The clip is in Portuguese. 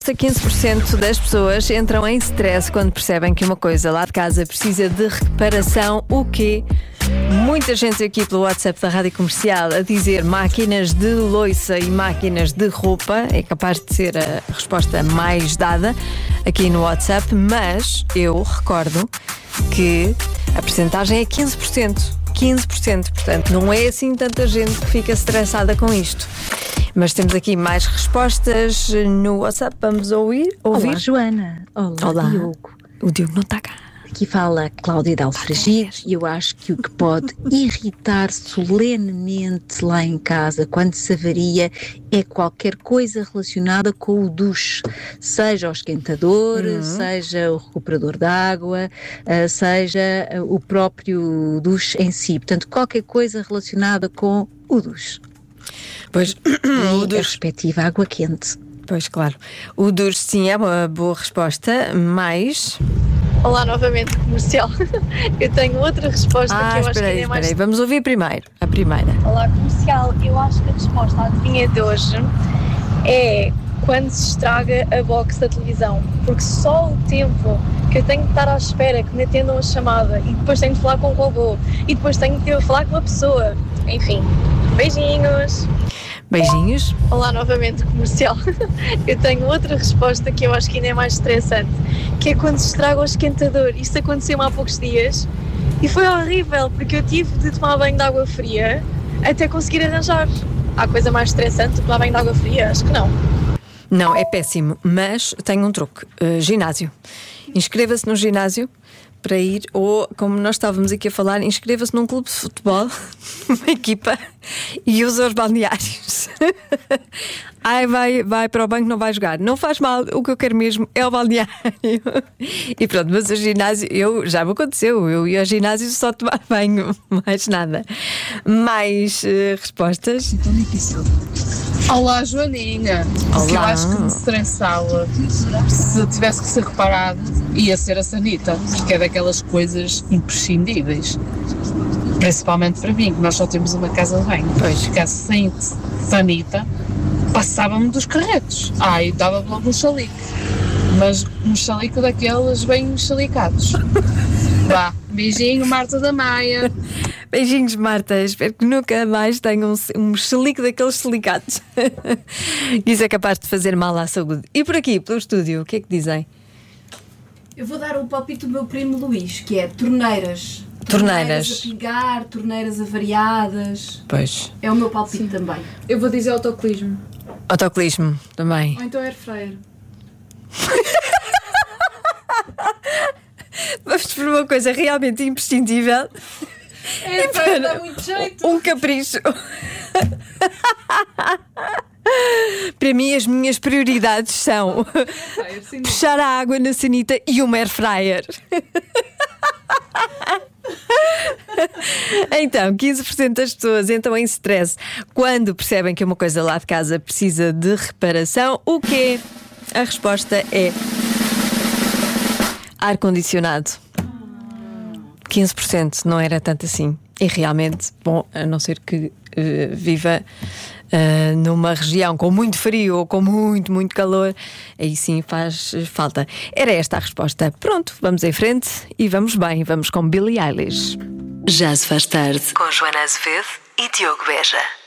resposta: 15% das pessoas entram em stress quando percebem que uma coisa lá de casa precisa de reparação. O quê? Muita gente aqui pelo WhatsApp da Rádio Comercial a dizer máquinas de louça e máquinas de roupa. É capaz de ser a resposta mais dada aqui no WhatsApp, mas eu recordo que a percentagem é 15%. 15%, portanto não é assim tanta gente que fica estressada com isto. Mas temos aqui mais respostas no WhatsApp. Vamos ouvir? Olá, Joana. Olá, Diogo. O Diogo não está cá. Aqui fala Cláudia de Alfragide e eu acho que o que pode irritar solenemente lá em casa quando se avaria é qualquer coisa relacionada com o duche, seja o esquentador, seja o recuperador de água, seja o próprio duche em si. Portanto, qualquer coisa relacionada com o duche. Pois, o duche. A respectiva água quente. Pois, claro. O duche, sim, é uma boa resposta, mas... Olá novamente, comercial. Eu tenho outra resposta que eu acho que ainda é mais... Vamos ouvir primeiro, a primeira. Olá, comercial. Eu acho que a resposta à adivinha de hoje é quando se estraga a box da televisão. Porque só o tempo que eu tenho de estar à espera que me atendam a chamada e depois tenho de falar com o robô e depois tenho de falar com uma pessoa. Enfim, beijinhos. Beijinhos. Olá novamente, comercial. Eu tenho outra resposta que eu acho que ainda é mais estressante, que é quando se estraga o esquentador. Isto aconteceu há poucos dias e foi horrível, porque eu tive de tomar banho de água fria até conseguir arranjar. Há coisa mais estressante do que tomar banho de água fria? Acho que não. Não, é péssimo, mas tenho um truque. Ginásio. Inscreva-se no ginásio para ir, ou como nós estávamos aqui a falar, inscreva-se num clube de futebol, uma equipa, e usa os balneários. Ai, vai para o banco, não vai jogar. Não faz mal, o que eu quero mesmo é o balneário. E pronto, mas o ginásio, já me aconteceu, eu ia ao ginásio só tomar banho, mais nada. Mais respostas? Olá, Joaninha. Olá. Eu acho que me estressava se tivesse que ser reparado, ia ser a sanita, porque é daquelas coisas imprescindíveis, principalmente para mim, que nós só temos uma casa de banho. Pois, ficasse sem sanita, passava-me dos carretos. E dava logo um chalique, mas um chalique daqueles bem chalicados. Vá, beijinho, Marta da Maia. Beijinhos, Marta. Espero que nunca mais tenham um chelique daqueles chelicados. Isso é capaz de fazer mal à saúde. E por aqui, pelo estúdio, o que é que dizem? Eu vou dar o palpite do meu primo Luís, que é torneiras. Torneiras a pingar, torneiras avariadas. Pois. É o meu palpite também. Eu vou dizer autocolismo. Autocolismo também. Ou então air fryer. Vamos por uma coisa realmente imprescindível. Air fryer dá muito jeito. Um capricho. Para mim, as minhas prioridades são puxar a água na sanita e uma air fryer. Então, 15% das pessoas entram em stress quando percebem que uma coisa lá de casa precisa de reparação. O quê? A resposta é ar-condicionado. 15%, não era tanto assim. E realmente, bom, a não ser que viva numa região com muito frio ou com muito, muito calor, aí sim faz falta. Era esta a resposta. Pronto, vamos em frente e vamos bem. Vamos com Billie Eilish. Já se faz tarde com Joana Azevedo e Diogo Beja.